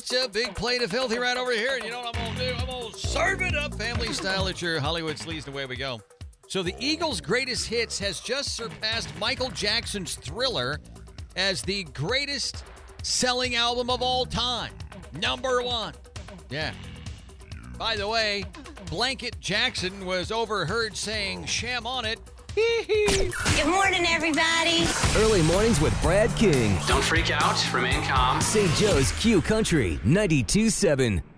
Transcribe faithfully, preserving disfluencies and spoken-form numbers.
got a big plate of filthy right over here, and you know what I'm going to do? I'm going to serve it up family style at your Hollywood Sleaze, and away we go. So the Eagles' greatest hits has just surpassed Michael Jackson's Thriller as the greatest selling album of all time. Number one. Yeah. By the way, Blanket Jackson was overheard saying, "Sham on it." Good morning, everybody. Early mornings with Brad King. Don't freak out. Remain calm. Saint Joe's Q Country ninety-two point seven.